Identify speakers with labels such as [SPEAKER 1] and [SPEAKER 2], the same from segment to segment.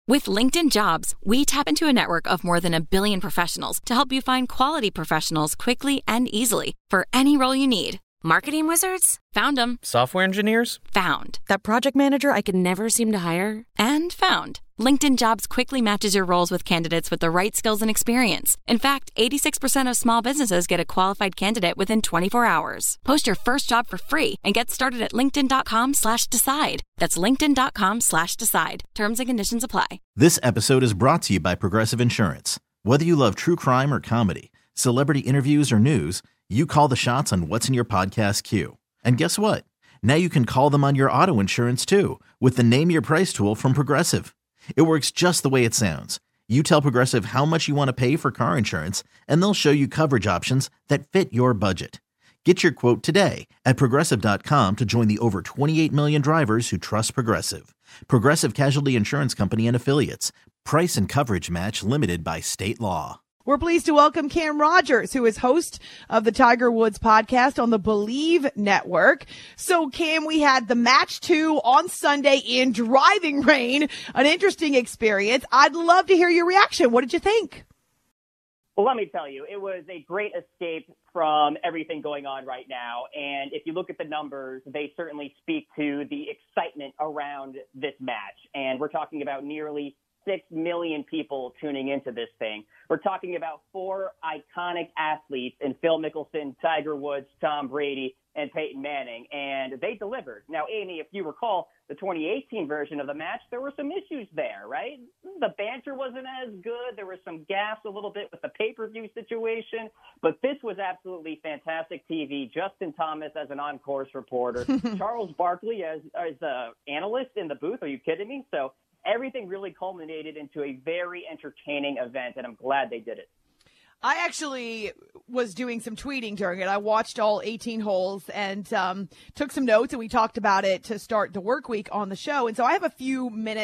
[SPEAKER 1] With LinkedIn Jobs, we tap into a network of more than 1 billion professionals to help you find quality professionals quickly and easily for any role you need. Marketing wizards? Found them.
[SPEAKER 2] Software engineers?
[SPEAKER 1] Found. That project manager I could never seem to hire? And found. LinkedIn Jobs quickly matches your roles with candidates with the right skills and experience. In fact, 86% of small businesses get a qualified candidate within 24 hours. Post your first job for free and get started at linkedin.com/decide. That's linkedin.com/decide. Terms and conditions apply.
[SPEAKER 3] This episode is brought to you by Progressive Insurance. Whether you love true crime or comedy, celebrity interviews or news, you call the shots on what's in your podcast queue. And guess what? Now you can call them on your auto insurance too with the Name Your Price tool from Progressive. It works just the way it sounds. You tell Progressive how much you want to pay for car insurance, and they'll show you coverage options that fit your budget. Get your quote today at Progressive.com to join the over 28 million drivers who trust Progressive. Progressive Casualty Insurance Company and Affiliates. Price and coverage match limited by state law.
[SPEAKER 4] We're pleased to welcome Cam Rogers, who is host of the Tiger Woods podcast on the Believe Network. So, Cam, we had the match 2 on Sunday in driving rain, an interesting experience. I'd love to hear your reaction. What did you think?
[SPEAKER 5] Well, let me tell you, it was a great escape from everything going on right now. And if you look at the numbers, they certainly speak to the excitement around this match. And we're talking about nearly 6 million people tuning into this thing. We're talking about 4 iconic athletes in Phil Mickelson, Tiger Woods, Tom Brady, and Peyton Manning, and they delivered. Now, Amy, if you recall the 2018 version of the match, there were some issues there, right? The banter wasn't as good. There was some gaps a little bit with the pay-per-view situation, but this was absolutely fantastic TV. Justin Thomas as an on-course reporter, Charles Barkley as an analyst in the booth. Are you kidding me? So everything really culminated into a very entertaining event, and I'm glad they did it.
[SPEAKER 4] I actually was doing some tweeting during it. I watched all 18 holes and took some notes, and we talked about it to start the work week on the show. And so I have a few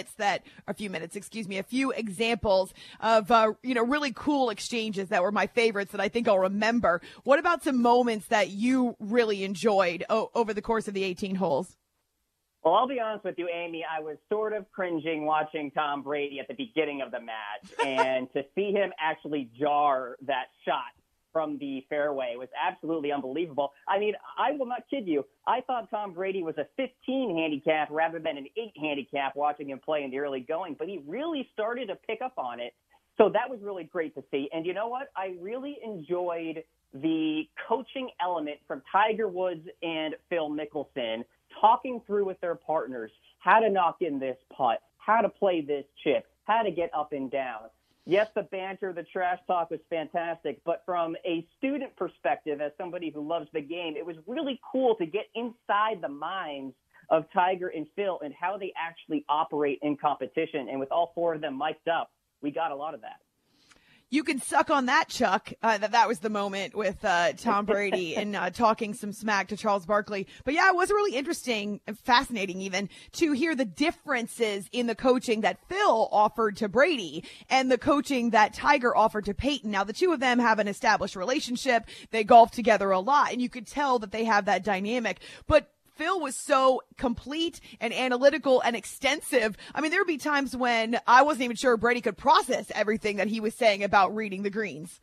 [SPEAKER 4] examples of, really cool exchanges that were my favorites that I think I'll remember. What about some moments that you really enjoyed over the course of the 18 holes?
[SPEAKER 5] Well, I'll be honest with you, Amy, I was sort of cringing watching Tom Brady at the beginning of the match, and to see him actually jar that shot from the fairway was absolutely unbelievable. I mean, I will not kid you. I thought Tom Brady was a 15 handicap rather than an 8 handicap watching him play in the early going, but he really started to pick up on it. So that was really great to see. And you know what? I really enjoyed the coaching element from Tiger Woods and Phil Mickelson, talking through with their partners how to knock in this putt, how to play this chip, how to get up and down. Yes, the banter, the trash talk was fantastic, but from a student perspective, as somebody who loves the game, it was really cool to get inside the minds of Tiger and Phil and how they actually operate in competition. And with all 4 of them mic'd up, we got a lot of that.
[SPEAKER 4] You can suck on that, Chuck. That was the moment with Tom Brady and talking some smack to Charles Barkley. But yeah, it was really interesting and fascinating even to hear the differences in the coaching that Phil offered to Brady and the coaching that Tiger offered to Peyton. Now, the two of them have an established relationship. They golf together a lot, and you could tell that they have that dynamic. But Phil was so complete and analytical and extensive. I mean, there would be times when I wasn't even sure Brady could process everything that he was saying about reading the greens.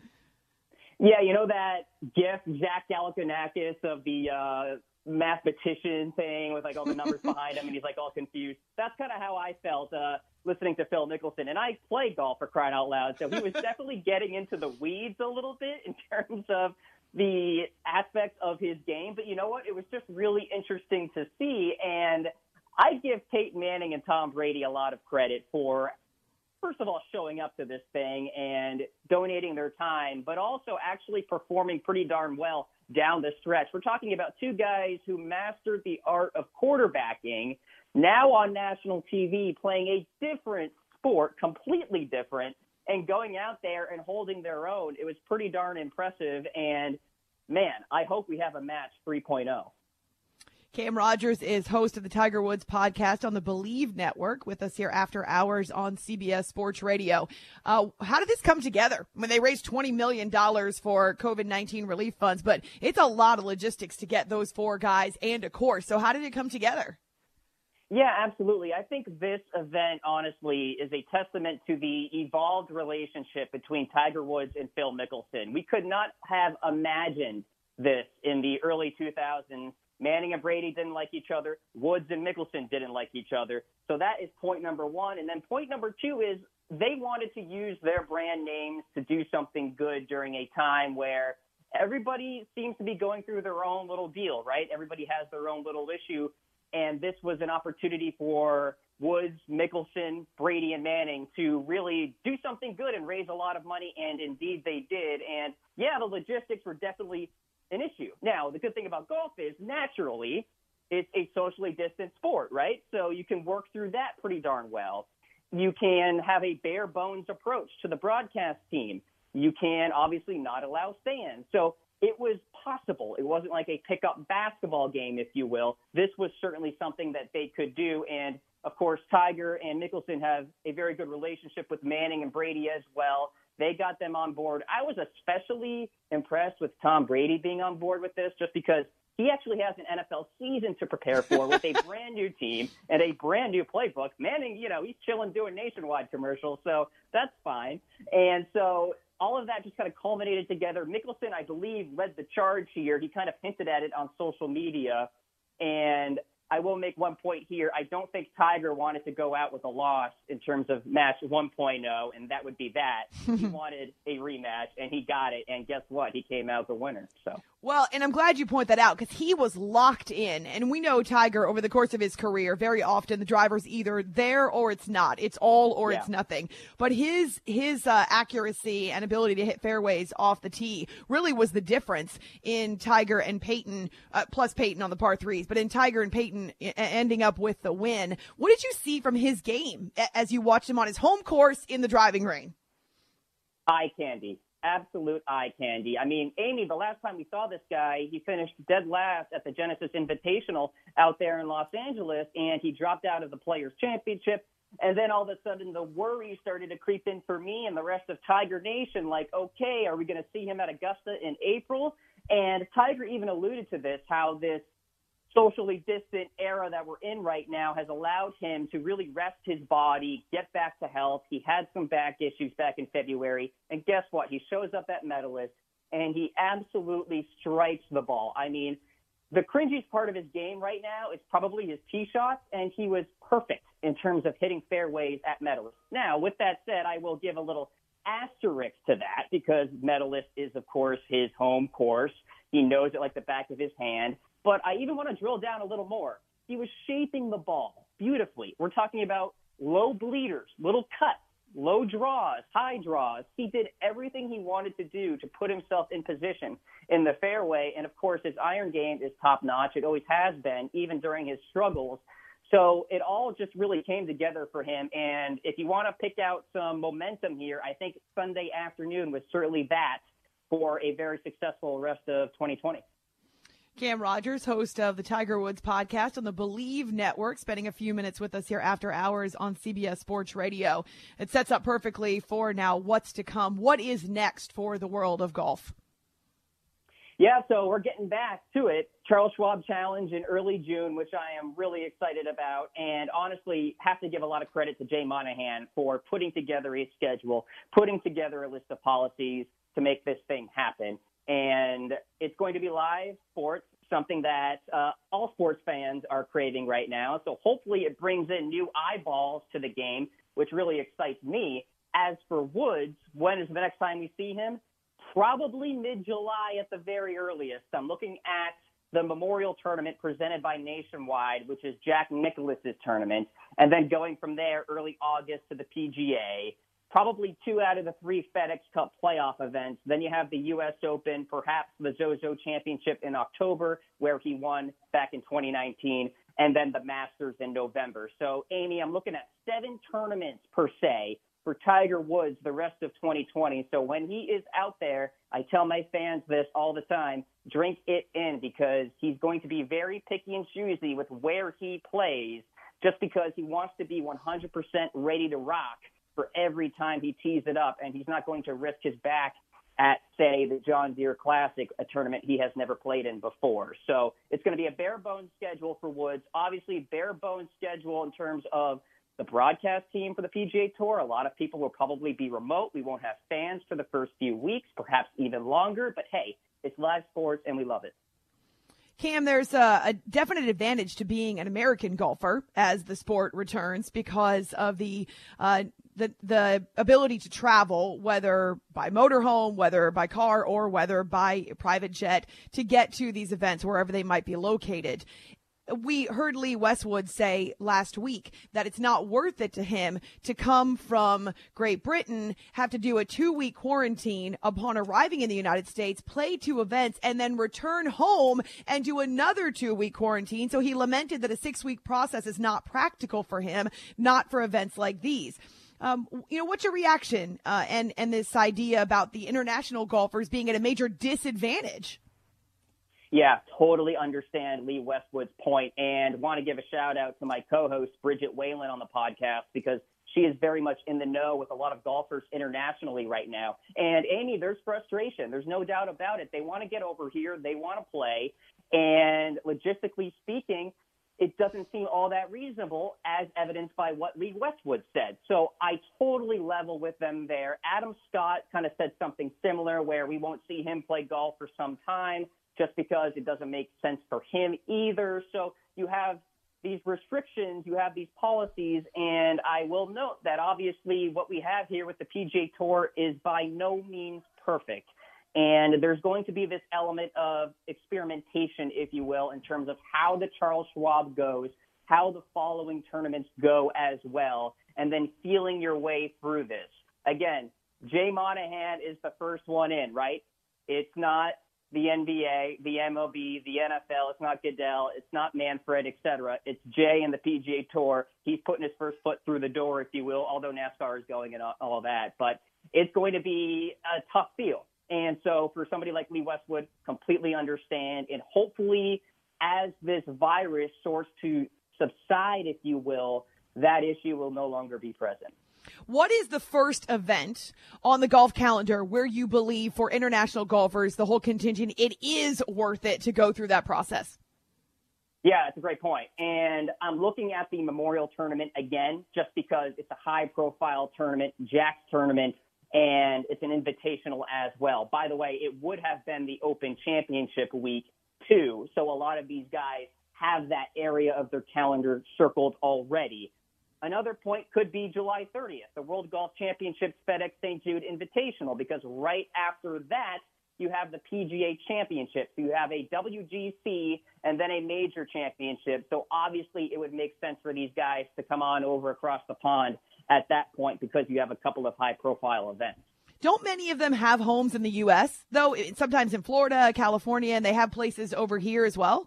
[SPEAKER 5] Yeah, you know that GIF, Zach Galifianakis of the mathematician thing with like all the numbers behind him and he's like all confused. That's kind of how I felt listening to Phil Mickelson. And I play golf, for crying out loud, so he was definitely getting into the weeds a little bit in terms of the aspects of his game. But you know what? It was just really interesting to see. And I give Peyton Manning and Tom Brady a lot of credit for, first of all, showing up to this thing and donating their time, but also actually performing pretty darn well down the stretch. We're talking about 2 guys who mastered the art of quarterbacking, now on national TV, playing a different sport, completely different, and going out there and holding their own. It was pretty darn impressive. And, man, I hope we have a match 3.0.
[SPEAKER 4] Cam Rogers is host of the Tiger Woods podcast on the Believe Network with us here after hours on CBS Sports Radio. How did this come together? When they raised $20 million for COVID-19 relief funds, but it's a lot of logistics to get those 4 guys and a course. So how did it come together?
[SPEAKER 5] Yeah, absolutely. I think this event, honestly, is a testament to the evolved relationship between Tiger Woods and Phil Mickelson. We could not have imagined this in the early 2000s. Manning and Brady didn't like each other. Woods and Mickelson didn't like each other. So that is point number one. And then point number two is they wanted to use their brand names to do something good during a time where everybody seems to be going through their own little deal, right? Everybody has their own little issue. And this was an opportunity for Woods, Mickelson, Brady, and Manning to really do something good and raise a lot of money. And indeed they did. And yeah, the logistics were definitely an issue. Now, the good thing about golf is naturally it's a socially distant sport, right? So you can work through that pretty darn well. You can have a bare bones approach to the broadcast team. You can obviously not allow stands. So it was possible. It wasn't like a pickup basketball game, if you will. This was certainly something that they could do. And, of course, Tiger and Mickelson have a very good relationship with Manning and Brady as well. They got them on board. I was especially impressed with Tom Brady being on board with this just because he actually has an NFL season to prepare for with a brand new team and a brand new playbook. Manning, he's chilling doing nationwide commercials, so that's fine. And so all of that just kind of culminated together. Mickelson, I believe, led the charge here. He kind of hinted at it on social media. And I will make one point here. I don't think Tiger wanted to go out with a loss in terms of match 1.0, and that would be that. He wanted a rematch, and he got it. And guess what? He came out the winner. So.
[SPEAKER 4] Well, and I'm glad you point that out because he was locked in. And we know Tiger over the course of his career, very often the driver's either there or it's not. It's all or it's nothing. But his accuracy and ability to hit fairways off the tee really was the difference in Tiger and Peyton, plus Peyton on the par threes, but in Tiger and Peyton ending up with the win. What did you see from his game as you watched him on his home course in the driving rain?
[SPEAKER 5] Eye candy. Absolute eye candy. I mean, Amy, the last time we saw this guy, he finished dead last at the Genesis Invitational out there in Los Angeles, and he dropped out of the Players' Championship. And then all of a sudden, the worry started to creep in for me and the rest of Tiger Nation, like, okay, are we going to see him at Augusta in April? And Tiger even alluded to this, how this socially distant era that we're in right now has allowed him to really rest his body, get back to health. He had some back issues back in February. And guess what? He shows up at Medalist, and he absolutely strikes the ball. I mean, the cringiest part of his game right now is probably his tee shots, and he was perfect in terms of hitting fairways at Medalist. Now, with that said, I will give a little asterisk to that because Medalist is, of course, his home course. He knows it like the back of his hand. But I even want to drill down a little more. He was shaping the ball beautifully. We're talking about low bleeders, little cuts, low draws, high draws. He did everything he wanted to do to put himself in position in the fairway. And, of course, his iron game is top-notch. It always has been, even during his struggles. So it all just really came together for him. And if you want to pick out some momentum here, I think Sunday afternoon was certainly that for a very successful rest of 2020.
[SPEAKER 4] Cam Rogers, host of the Tiger Woods podcast on the Believe Network, spending a few minutes with us here after hours on CBS Sports Radio. It sets up perfectly for now what's to come. What is next for the world of golf?
[SPEAKER 5] Yeah, so we're getting back to it. Charles Schwab Challenge in early June, which I am really excited about. And honestly, have to give a lot of credit to Jay Monahan for putting together a schedule, putting together a list of policies to make this thing happen. And it's going to be live sports, something that all sports fans are craving right now. So hopefully it brings in new eyeballs to the game, which really excites me. As for Woods, when is the next time we see him? Probably mid-July at the very earliest. I'm looking at the Memorial Tournament presented by Nationwide, which is Jack Nicklaus's tournament, and then going from there early August to the PGA. Probably 2 out of the 3 FedEx Cup playoff events. Then you have the U.S. Open, perhaps the Zozo Championship in October, where he won back in 2019, and then the Masters in November. So, Amy, I'm looking at 7 tournaments per se for Tiger Woods the rest of 2020. So when he is out there, I tell my fans this all the time, drink it in because he's going to be very picky and choosy with where he plays just because he wants to be 100% ready to rock for every time he tees it up, and he's not going to risk his back at, say, the John Deere Classic, a tournament he has never played in before. So it's going to be a bare-bones schedule for Woods. Obviously, bare-bones schedule in terms of the broadcast team for the PGA Tour. A lot of people will probably be remote. We won't have fans for the first few weeks, perhaps even longer. But, hey, it's live sports, and we love it.
[SPEAKER 4] Cam, there's a definite advantage to being an American golfer as the sport returns because of the ability to travel, whether by motorhome, whether by car, or whether by private jet, to get to these events wherever they might be located. We heard Lee Westwood say last week that it's not worth it to him to come from Great Britain, have to do a 2-week quarantine upon arriving in the United States, play 2 events, and then return home and do another 2-week quarantine. So he lamented that a 6-week process is not practical for him, not for events like these. What's your reaction and this idea about the international golfers being at a major disadvantage?
[SPEAKER 5] Yeah, totally understand Lee Westwood's point, and want to give a shout out to my co-host, Bridget Whalen, on the podcast, because she is very much in the know with a lot of golfers internationally right now. And Amy, there's frustration. There's no doubt about it. They want to get over here. They want to play. And logistically speaking, it doesn't seem all that reasonable, as evidenced by what Lee Westwood said. So I totally level with them there. Adam Scott kind of said something similar, where we won't see him play golf for some time, just because it doesn't make sense for him either. So you have these restrictions, you have these policies, and I will note that obviously what we have here with the PGA Tour is by no means perfect. And there's going to be this element of experimentation, if you will, in terms of how the Charles Schwab goes, how the following tournaments go as well, and then feeling your way through this. Again, Jay Monahan is the first one in, right? It's not the NBA, the MLB, the NFL. It's not Goodell. It's not Manfred, et cetera. It's Jay and the PGA Tour. He's putting his first foot through the door, if you will, although NASCAR is going and all that. But it's going to be a tough field. And so for somebody like Lee Westwood, completely understand. And hopefully, as this virus starts to subside, if you will, that issue will no longer be present.
[SPEAKER 4] What is the first event on the golf calendar where you believe for international golfers, the whole contingent, it is worth it to go through that process?
[SPEAKER 5] Yeah, it's a great point. And I'm looking at the Memorial Tournament again, just because it's a high-profile tournament, Jack's tournament, and it's an invitational as well. By the way, it would have been the Open Championship week, too. So a lot of these guys have that area of their calendar circled already. Another point could be July 30th, the World Golf Championships FedEx St. Jude Invitational, because right after that, you have the PGA Championship. So you have a WGC and then a major championship. So obviously it would make sense for these guys to come on over across the pond at that point, because you have a couple of high-profile events.
[SPEAKER 4] Don't many of them have homes in the U.S., though? Sometimes in Florida, California, and they have places over here as well?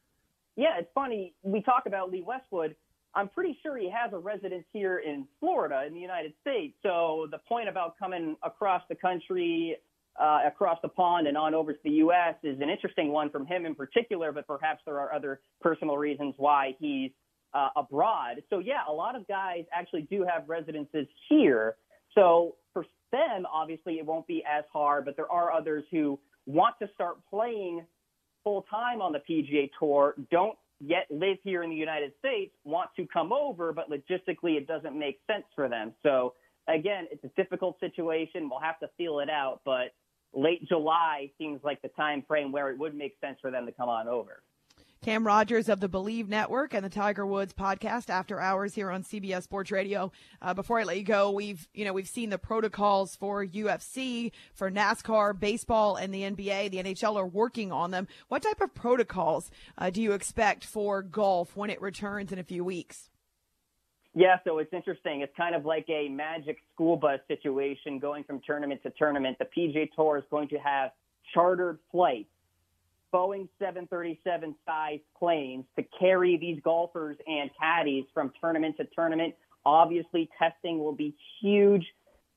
[SPEAKER 5] Yeah, it's funny. We talk about Lee Westwood. I'm pretty sure he has a residence here in Florida in the United States. So the point about coming across the country, across the pond and on over to the U.S. is an interesting one from him in particular, but perhaps there are other personal reasons why he's abroad. So, yeah, a lot of guys actually do have residences here. So for them, obviously, it won't be as hard, but there are others who want to start playing full-time on the PGA Tour, don't yet live here in the United States, want to come over, but logistically it doesn't make sense for them. So, again, it's a difficult situation. We'll have to feel it out, but late July seems like the time frame where it would make sense for them to come on over.
[SPEAKER 4] Cam Rogers of the Believe Network and the Tiger Woods podcast, After Hours, here on CBS Sports Radio. Before I let you go, we've seen the protocols for UFC, for NASCAR, baseball, and the NBA. The NHL are working on them. What type of protocols do you expect for golf when it returns in a few weeks?
[SPEAKER 5] Yeah, so it's interesting. It's kind of like a magic school bus situation going from tournament to tournament. The PGA Tour is going to have chartered flights, Boeing 737 size planes to carry these golfers and caddies from tournament to tournament. Obviously, testing will be huge.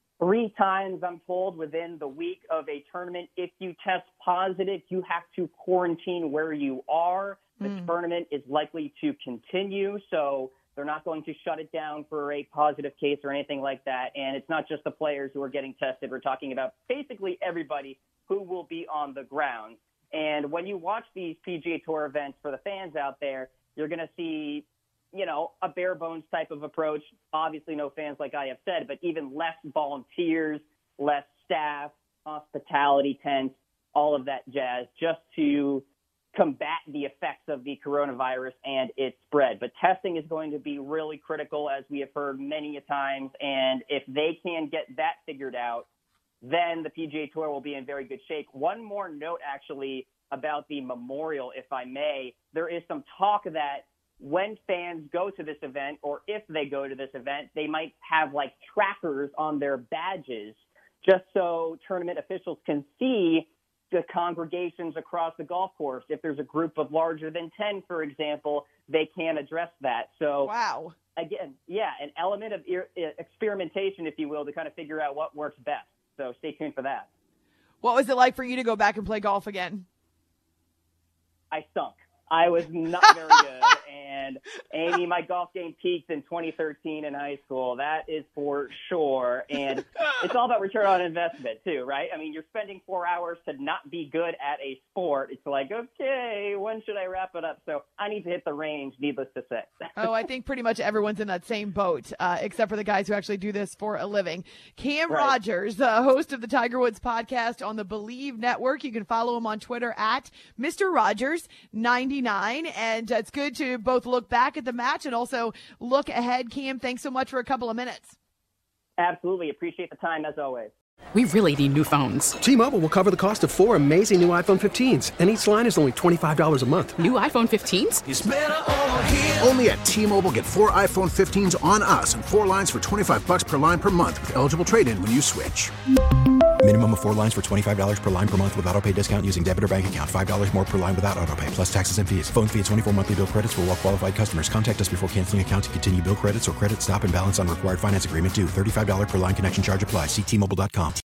[SPEAKER 5] 3 times, I'm told, within the week of a tournament. If you test positive, you have to quarantine where you are. The tournament is likely to continue. So They're not going to shut it down for a positive case or anything like that. And it's not just the players who are getting tested. We're talking about basically everybody who will be on the ground. And when you watch these PGA Tour events for the fans out there, you're going to see, a bare bones type of approach. Obviously no fans, like I have said, but even less volunteers, less staff, hospitality tents, all of that jazz, just to combat the effects of the coronavirus and its spread. But testing is going to be really critical, as we have heard many a times. And if they can get that figured out, then the PGA Tour will be in very good shape. One more note, actually, about the Memorial, if I may. There is some talk that when fans go to this event, or if they go to this event, they might have like trackers on their badges just so tournament officials can see the congregations across the golf course. If there's a group of larger than 10, for example, they can address that. So,
[SPEAKER 4] wow.
[SPEAKER 5] Again, yeah, an element of experimentation, if you will, to kind of figure out what works best. So stay tuned for that.
[SPEAKER 4] What was it like for you to go back and play golf again?
[SPEAKER 5] I stunk. I was not very good. And Amy, my golf game peaked in 2013 in high school. That is for sure. And it's all about return on investment too, right? I mean, you're spending 4 hours to not be good at a sport. It's like, okay, when should I wrap it up? So I need to hit the range, needless to say.
[SPEAKER 4] Oh, I think pretty much everyone's in that same boat, except for the guys who actually do this for a living. Cam Rogers, the host of the Tiger Woods podcast on the Believe Network. You can follow him on Twitter at Mr. Rogers99. And it's good to both look back at the match and also look ahead. Cam, thanks so much for a couple of minutes.
[SPEAKER 5] Absolutely. Appreciate the time, as always.
[SPEAKER 2] We really need new phones.
[SPEAKER 6] T-Mobile will cover the cost of 4 amazing new iPhone 15s, and each line is only $25 a month.
[SPEAKER 2] New iPhone 15s?
[SPEAKER 7] It's better over here. Only at T-Mobile, get 4 iPhone 15s on us and 4 lines for $25 per line per month with eligible trade-in when you switch.
[SPEAKER 8] Minimum of 4 lines for $25 per line per month with autopay discount using debit or bank account. $5 more per line without autopay, plus taxes and fees. Phone fee at 24 monthly bill credits for well-qualified customers. Contact us before canceling account to continue bill credits or credit stop and balance on required finance agreement due. $35 per line connection charge applies. See T-Mobile.com.